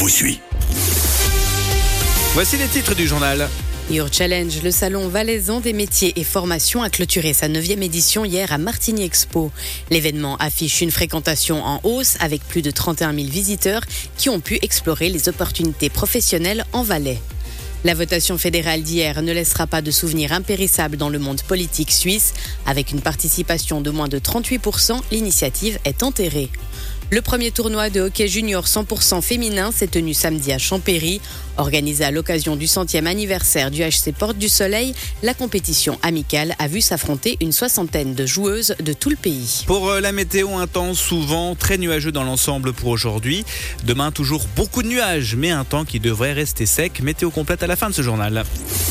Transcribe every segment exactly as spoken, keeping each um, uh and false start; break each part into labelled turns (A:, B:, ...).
A: suis.
B: Voici les titres du journal.
C: Your Challenge, le salon valaisan des métiers et formations, a clôturé sa neuvième édition hier à Martigny Expo. L'événement affiche une fréquentation en hausse avec plus de trente et un mille visiteurs qui ont pu explorer les opportunités professionnelles en Valais. La votation fédérale d'hier ne laissera pas de souvenirs impérissables dans le monde politique suisse. Avec une participation de moins de trente-huit pour cent, l'initiative est enterrée. Le premier tournoi de hockey junior cent pour cent féminin s'est tenu samedi à Champéry. Organisé à l'occasion du centième anniversaire du H C Porte du Soleil, la compétition amicale a vu s'affronter une soixantaine de joueuses de tout le pays.
B: Pour la météo, un temps souvent très nuageux dans l'ensemble pour aujourd'hui. Demain, toujours beaucoup de nuages, mais un temps qui devrait rester sec. Météo complète à la fin de ce journal.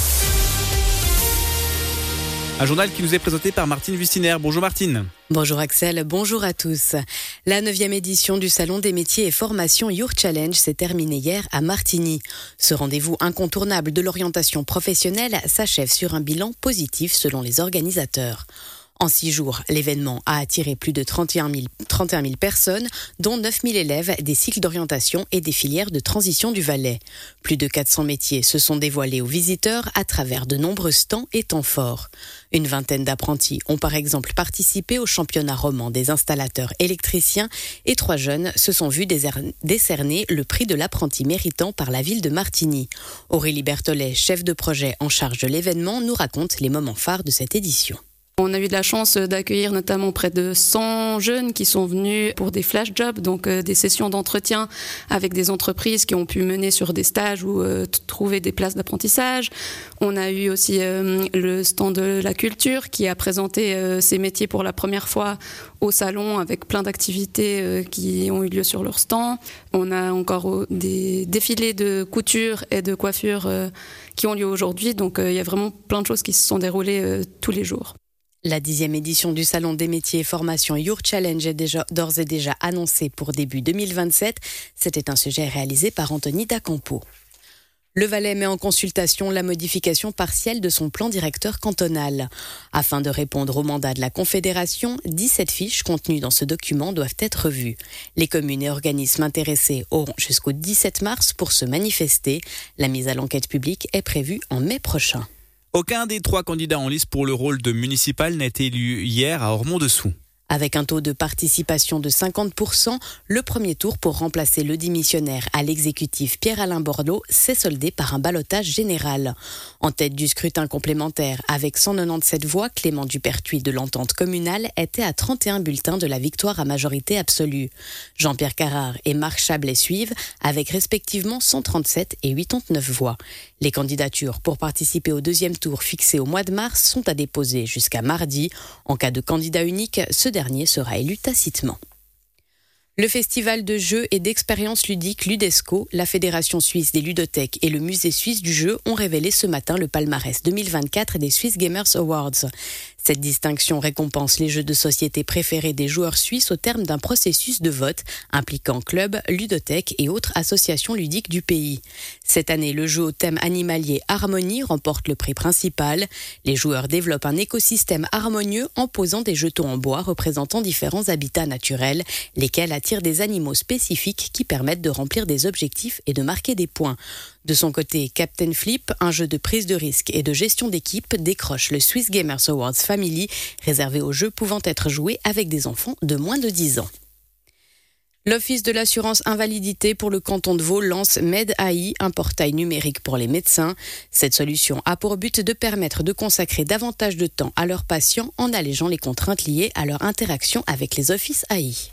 B: Un journal qui nous est présenté par Martine Wustiner. Bonjour Martine.
C: Bonjour Axel, bonjour à tous. La neuvième édition du Salon des métiers et formations Your Challenge s'est terminée hier à Martigny. Ce rendez-vous incontournable de l'orientation professionnelle s'achève sur un bilan positif selon les organisateurs. En six jours, l'événement a attiré plus de trente et un mille personnes, dont neuf mille élèves des cycles d'orientation et des filières de transition du Valais. Plus de quatre cents métiers se sont dévoilés aux visiteurs à travers de nombreux stands et temps forts. Une vingtaine d'apprentis ont par exemple participé au championnat roman des installateurs électriciens et trois jeunes se sont vus décerner le prix de l'apprenti méritant par la ville de Martigny. Aurélie Berthollet, chef de projet en charge de l'événement, nous raconte les moments phares de cette édition.
D: On a eu de la chance d'accueillir notamment près de cent jeunes qui sont venus pour des flash jobs, donc euh, des sessions d'entretien avec des entreprises qui ont pu mener sur des stages ou euh, t- trouver des places d'apprentissage. On a eu aussi euh, le stand de la culture qui a présenté euh, ses métiers pour la première fois au salon avec plein d'activités euh, qui ont eu lieu sur leur stand. On a encore euh, des défilés de couture et de coiffure euh, qui ont lieu aujourd'hui, donc euh, il y a vraiment plein de choses qui se sont déroulées euh, tous les jours.
C: La dixième édition du Salon des métiers et formations Your Challenge est déjà, d'ores et déjà annoncée pour début deux mille vingt-sept. C'était un sujet réalisé par Anthony Dacampo. Le Valais met en consultation la modification partielle de son plan directeur cantonal. Afin de répondre au mandat de la Confédération, dix-sept fiches contenues dans ce document doivent être revues. Les communes et organismes intéressés auront jusqu'au dix-sept mars pour se manifester. La mise à l'enquête publique est prévue en mai prochain.
B: Aucun des trois candidats en lice pour le rôle de municipal n'a été élu hier à Ormont-Dessous.
C: Avec un taux de participation de cinquante pour cent, le premier tour pour remplacer le démissionnaire à l'exécutif Pierre-Alain Borloo s'est soldé par un ballottage général. En tête du scrutin complémentaire, avec cent quatre-vingt-dix-sept voix, Clément Dupertuis de l'entente communale était à trente et un bulletins de la victoire à majorité absolue. Jean-Pierre Carrard et Marc Chablais suivent, avec respectivement cent trente-sept et quatre-vingt-dix-neuf voix. Les candidatures pour participer au deuxième tour fixé au mois de mars sont à déposer jusqu'à mardi. En cas de candidat unique, ce dernier sera élu tacitement. Le festival de jeux et d'expériences ludiques Ludesco, la Fédération suisse des ludothèques et le Musée suisse du jeu ont révélé ce matin le palmarès deux mille vingt-quatre des Swiss Gamers Awards. Cette distinction récompense les jeux de société préférés des joueurs suisses au terme d'un processus de vote impliquant clubs, ludothèques et autres associations ludiques du pays. Cette année, le jeu au thème animalier Harmonie remporte le prix principal. Les joueurs développent un écosystème harmonieux en posant des jetons en bois représentant différents habitats naturels, lesquels attirent des animaux spécifiques qui permettent de remplir des objectifs et de marquer des points. De son côté, Captain Flip, un jeu de prise de risque et de gestion d'équipe, décroche le Swiss Gamers Awards Family, réservé aux jeux pouvant être joués avec des enfants de moins de dix ans. L'Office de l'assurance invalidité pour le canton de Vaud lance MedAI, un portail numérique pour les médecins. Cette solution a pour but de permettre de consacrer davantage de temps à leurs patients en allégeant les contraintes liées à leur interaction avec les offices A I.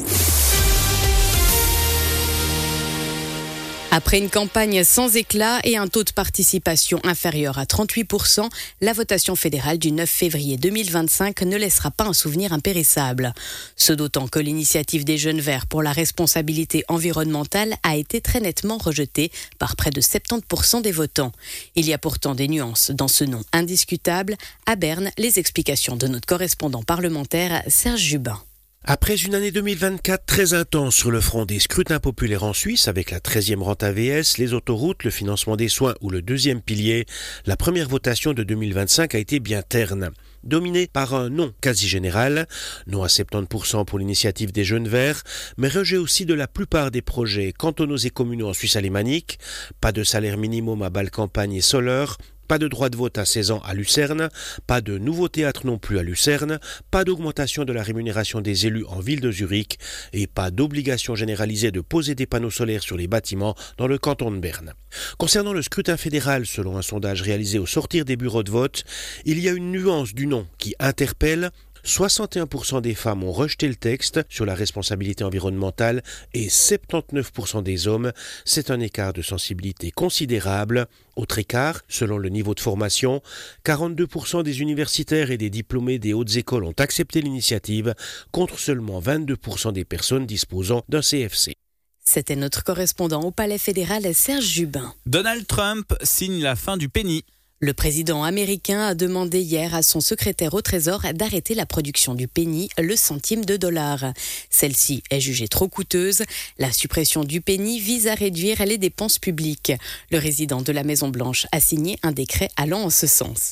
C: Après une campagne sans éclat et un taux de participation inférieur à trente-huit pour cent, la votation fédérale du neuf février deux mille vingt-cinq ne laissera pas un souvenir impérissable. Ce d'autant que l'initiative des Jeunes Verts pour la responsabilité environnementale a été très nettement rejetée par près de soixante-dix pour cent des votants. Il y a pourtant des nuances dans ce nom indiscutable. À Berne, les explications de notre correspondant parlementaire Serge Jubin.
E: Après une année deux mille vingt-quatre très intense sur le front des scrutins populaires en Suisse, avec la treizième rente A V S, les autoroutes, le financement des soins ou le deuxième pilier, la première votation de deux mille vingt-cinq a été bien terne. dominé par un non quasi général, non à soixante-dix pour cent pour l'initiative des Jeunes Verts, mais rejet aussi de la plupart des projets cantonaux et communaux en Suisse alémanique, pas de salaire minimum à Bâle-Campagne et Soleure, pas de droit de vote à seize ans à Lucerne, pas de nouveau théâtre non plus à Lucerne, pas d'augmentation de la rémunération des élus en ville de Zurich et pas d'obligation généralisée de poser des panneaux solaires sur les bâtiments dans le canton de Berne. Concernant le scrutin fédéral, selon un sondage réalisé au sortir des bureaux de vote, il y a une nuance du non qui interpelle. soixante et un pour cent des femmes ont rejeté le texte sur la responsabilité environnementale et soixante-dix-neuf pour cent des hommes. C'est un écart de sensibilité considérable. Autre écart, selon le niveau de formation, quarante-deux pour cent des universitaires et des diplômés des hautes écoles ont accepté l'initiative, contre seulement vingt-deux pour cent des personnes disposant d'un C F C.
C: C'était notre correspondant au Palais fédéral, Serge Jubin.
B: Donald Trump signe la fin du penny.
C: Le président américain a demandé hier à son secrétaire au Trésor d'arrêter la production du penny, le centime de dollar. Celle-ci est jugée trop coûteuse. La suppression du penny vise à réduire les dépenses publiques. Le résident de la Maison-Blanche a signé un décret allant en ce sens.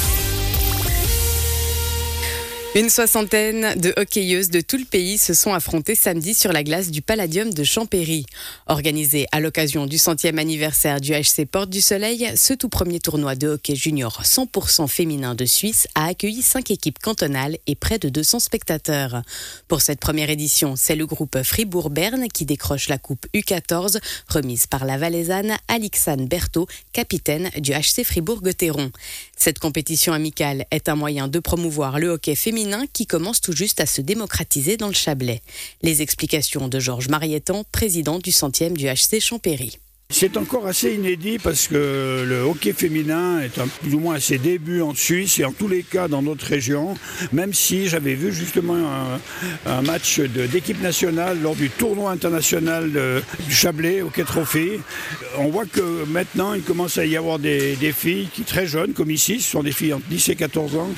C: Une soixantaine de hockeyeuses de tout le pays se sont affrontées samedi sur la glace du Palladium de Champéry. Organisé à l'occasion du centième anniversaire du H C Porte du Soleil, ce tout premier tournoi de hockey junior cent pour cent féminin de Suisse a accueilli cinq équipes cantonales et près de deux cents spectateurs. Pour cette première édition, c'est le groupe Fribourg-Berne qui décroche la coupe U quatorze, remise par la Valaisanne Alixane Berthaud, capitaine du H C Fribourg-Gotteron. Cette compétition amicale est un moyen de promouvoir le hockey féminin qui commence tout juste à se démocratiser dans le Chablais. Les explications de Georges Marietan, président du centième du H C Champéry.
A: C'est encore assez inédit parce que le hockey féminin est un, plus ou moins à ses débuts en Suisse et en tous les cas dans notre région, même si j'avais vu justement un, un match de, d'équipe nationale lors du tournoi international de, du Chablais Hockey Trophy. On voit que maintenant il commence à y avoir des, des filles qui très jeunes, comme ici, ce sont des filles entre dix et quatorze ans,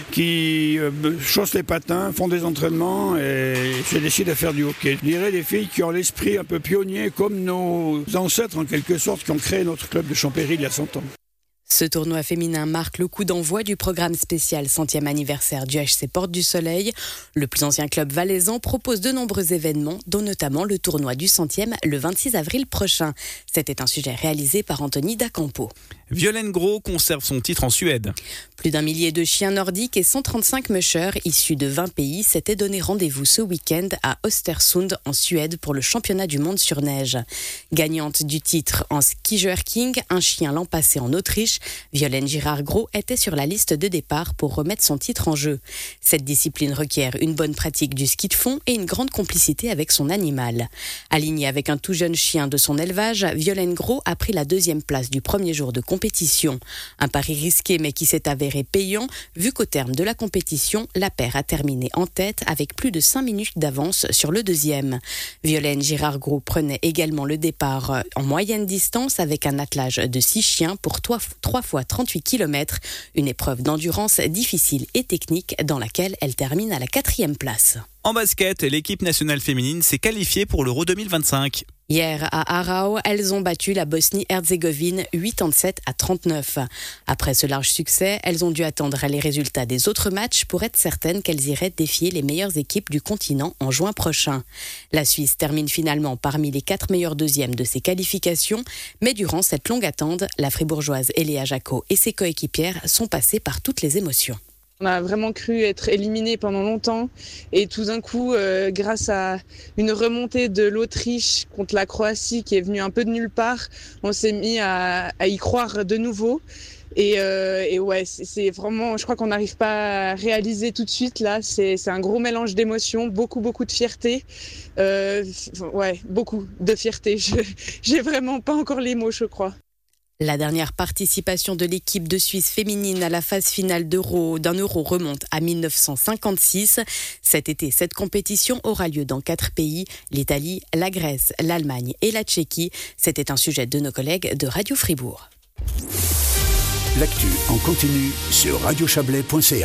A: qui euh, chaussent les patins, font des entraînements et se décident à faire du hockey. Je dirais des filles qui ont l'esprit un peu pionnier comme nos ancêtres en quelque sorte, qui ont créé notre club de Champéry il y a cent ans.
C: Ce tournoi féminin marque le coup d'envoi du programme spécial centième anniversaire du H C Porte du Soleil. Le plus ancien club valaisan propose de nombreux événements, dont notamment le tournoi du centième le vingt-six avril prochain. C'était un sujet réalisé par Anthony Dacampo.
B: Violaine Gros conserve son titre en Suède.
C: Plus d'un millier de chiens nordiques et cent trente-cinq mushers issus de vingt pays s'étaient donné rendez-vous ce week-end à Östersund en Suède pour le championnat du monde sur neige. Gagnante du titre en skijerking, un chien l'an passé en Autriche, Violaine Girard-Gros était sur la liste de départ pour remettre son titre en jeu. Cette discipline requiert une bonne pratique du ski de fond et une grande complicité avec son animal. Alignée avec un tout jeune chien de son élevage, Violaine Gros a pris la deuxième place du premier jour de compétition. Un pari risqué mais qui s'est avéré payant, vu qu'au terme de la compétition, la paire a terminé en tête avec plus de cinq minutes d'avance sur le deuxième. Violaine Girard-Gros prenait également le départ en moyenne distance avec un attelage de six chiens pour trois fois trente-huit kilomètres, une épreuve d'endurance difficile et technique dans laquelle elle termine à la quatrième place.
B: En basket, l'équipe nationale féminine s'est qualifiée pour l'Euro deux mille vingt-cinq.
C: Hier, à Aarau, elles ont battu la Bosnie-Herzégovine quatre-vingt-dix-sept à trente-neuf. Après ce large succès, elles ont dû attendre les résultats des autres matchs pour être certaines qu'elles iraient défier les meilleures équipes du continent en juin prochain. La Suisse termine finalement parmi les quatre meilleurs deuxièmes de ses qualifications, mais durant cette longue attente, la fribourgeoise Eléa Jacot et ses coéquipières sont passées par toutes les émotions.
F: On a vraiment cru être éliminés pendant longtemps et tout d'un coup, euh, grâce à une remontée de l'Autriche contre la Croatie qui est venue un peu de nulle part, on s'est mis à, à y croire de nouveau. Et, euh, et ouais, c'est, c'est vraiment, je crois qu'on n'arrive pas à réaliser tout de suite là. C'est, c'est un gros mélange d'émotions, beaucoup, beaucoup de fierté. Euh, ouais, beaucoup de fierté. Je, j'ai vraiment pas encore les mots, je crois.
C: La dernière participation de l'équipe de Suisse féminine à la phase finale d'Euro, d'un Euro remonte à dix-neuf cent cinquante-six. Cet été, cette compétition aura lieu dans quatre pays, l'Italie, la Grèce, l'Allemagne et la Tchéquie. C'était un sujet de nos collègues de Radio Fribourg.
G: L'actu en continu sur radio chablais point c a.